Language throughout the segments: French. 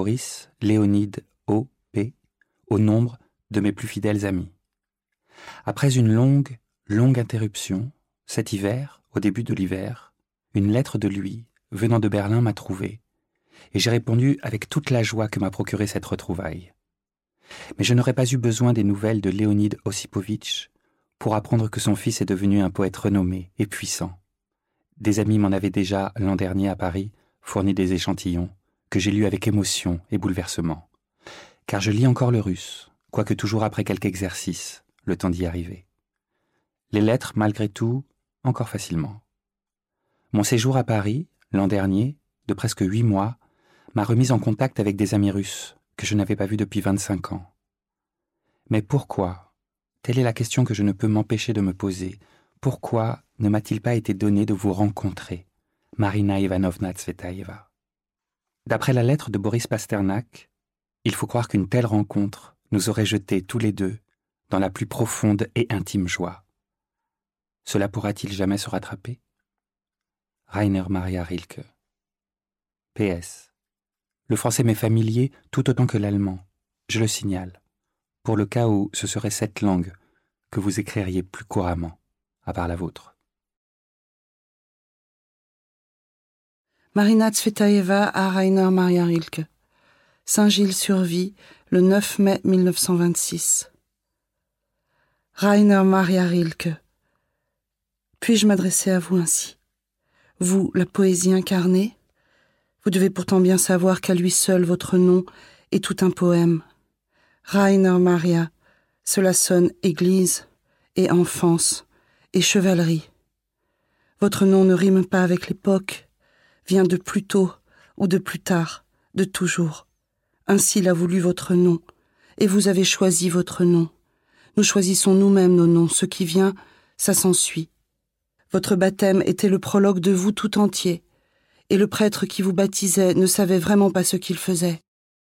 Boris Léonide O.P. au nombre de mes plus fidèles amis. Après une longue interruption, cet hiver, au début de l'hiver, une lettre de lui, venant de Berlin, m'a trouvé, et j'ai répondu avec toute la joie que m'a procuré cette retrouvaille. Mais je n'aurais pas eu besoin des nouvelles de Léonide Osipovitch pour apprendre que son fils est devenu un poète renommé et puissant. Des amis m'en avaient déjà, l'an dernier à Paris, fourni des échantillons, que j'ai lus avec émotion et bouleversement. Car je lis encore le russe, quoique toujours après quelque exercice, le temps d'y arriver. Les lettres, malgré tout, encore facilement. Mon séjour à Paris, l'an dernier, de presque 8 mois, m'a remise en contact avec des amis russes que je n'avais pas vus depuis 25 ans. Mais pourquoi ? Telle est la question que je ne peux m'empêcher de me poser. Pourquoi ne m'a-t-il pas été donné de vous rencontrer, Marina Ivanovna Tsvetaeva ? D'après la lettre de Boris Pasternak, il faut croire qu'une telle rencontre nous aurait jetés tous les deux dans la plus profonde et intime joie. Cela pourra-t-il jamais se rattraper ? Rainer Maria Rilke. PS. Le français m'est familier tout autant que l'allemand, je le signale, pour le cas où ce serait cette langue que vous écririez plus couramment, à part la vôtre. Marina Tsvetaeva à Rainer Maria Rilke. Saint-Gilles-sur-Vie, le 9 mai 1926. Rainer Maria Rilke. Puis-je m'adresser à vous ainsi ? Vous, la poésie incarnée ? Vous devez pourtant bien savoir qu'à lui seul votre nom est tout un poème. Rainer Maria, cela sonne église et enfance et chevalerie. Votre nom ne rime pas avec l'époque, vient de plus tôt ou de plus tard, de toujours. Ainsi l'a voulu votre nom, et vous avez choisi votre nom. Nous choisissons nous-mêmes nos noms, ce qui vient, ça s'ensuit. Votre baptême était le prologue de vous tout entier, et le prêtre qui vous baptisait ne savait vraiment pas ce qu'il faisait.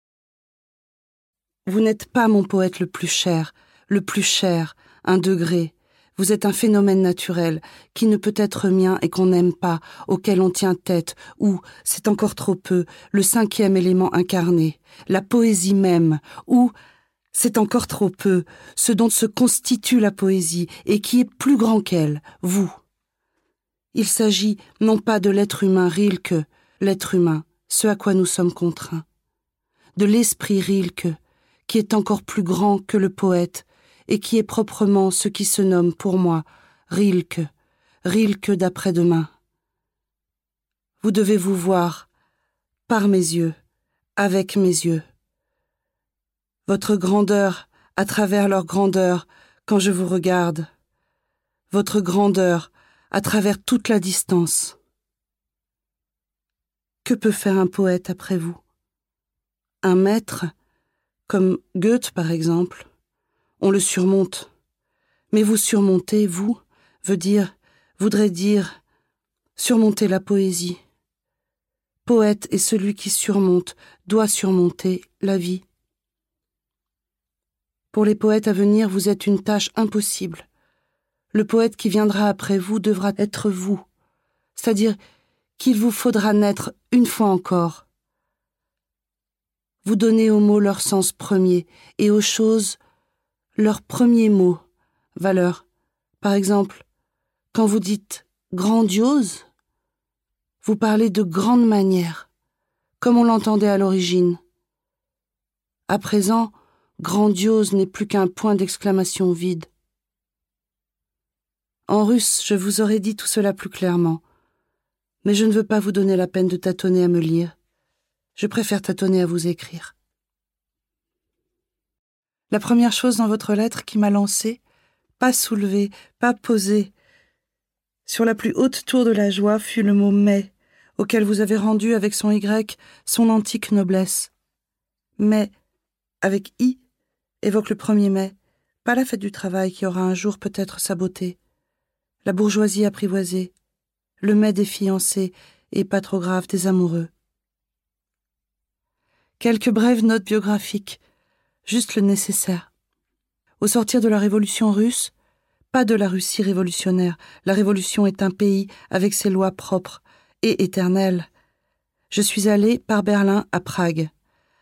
Vous n'êtes pas mon poète le plus cher, un degré. Vous êtes un phénomène naturel, qui ne peut être mien et qu'on n'aime pas, auquel on tient tête, ou, c'est encore trop peu, le 5e élément incarné, la poésie même, ou, c'est encore trop peu, ce dont se constitue la poésie et qui est plus grand qu'elle, vous. Il s'agit non pas de l'être humain Rilke, l'être humain, ce à quoi nous sommes contraints, de l'esprit Rilke, qui est encore plus grand que le poète, et qui est proprement ce qui se nomme pour moi Rilke, Rilke d'après-demain. Vous devez vous voir, par mes yeux, avec mes yeux. Votre grandeur à travers leur grandeur quand je vous regarde. Votre grandeur à travers toute la distance. Que peut faire un poète après vous ? Un maître, comme Goethe par exemple, on le surmonte. Mais vous surmontez, vous, voudrait dire surmonter la poésie. Poète est celui qui surmonte, doit surmonter la vie. Pour les poètes à venir, vous êtes une tâche impossible. Le poète qui viendra après vous devra être vous, c'est-à-dire qu'il vous faudra naître une fois encore. Vous donnez aux mots leur sens premier et aux choses leur premier mot, valeur. Par exemple, quand vous dites « grandiose », vous parlez de grande manière, comme on l'entendait à l'origine. À présent, grandiose n'est plus qu'un point d'exclamation vide. En russe, je vous aurais dit tout cela plus clairement, mais je ne veux pas vous donner la peine de tâtonner à me lire. Je préfère tâtonner à vous écrire. La première chose dans votre lettre qui m'a lancée, pas soulevée, pas posée, sur la plus haute tour de la joie fut le mot « mais », auquel vous avez rendu avec son Y son antique noblesse. Mais, avec I, évoque le 1er mai, pas la fête du travail qui aura un jour peut-être sa beauté, la bourgeoisie apprivoisée, le mai des fiancés et pas trop grave des amoureux. Quelques brèves notes biographiques, juste le nécessaire. Au sortir de la révolution russe, pas de la Russie révolutionnaire, la révolution est un pays avec ses lois propres et éternelles. Je suis allée par Berlin à Prague.